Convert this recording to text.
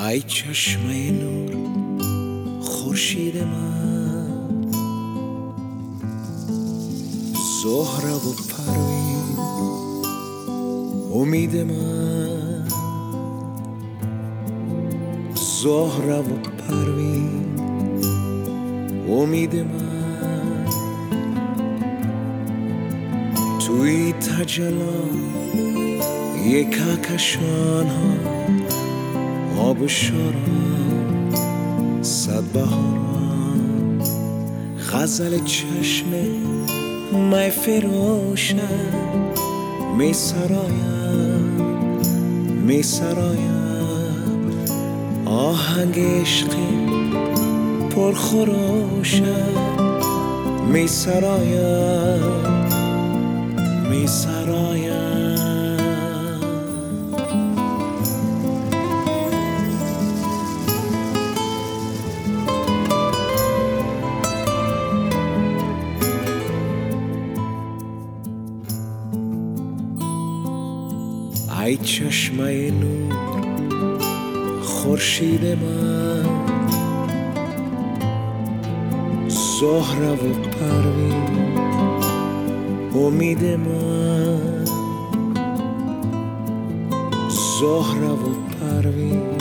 ای چشمه نور خورشید من، زهره و پروین امید من، زهره و پروین امید من. توی تجلی یک کهکشان ها، آب و شاران، صد بهاران، غزل چشم می فروشم، می سرایم، می سرایم، آهنگ عشقی پرخروشم، می سرایم، می سرایم. ای چشمه نور خورشید من، زهره و پروین امید من، زهره و پروین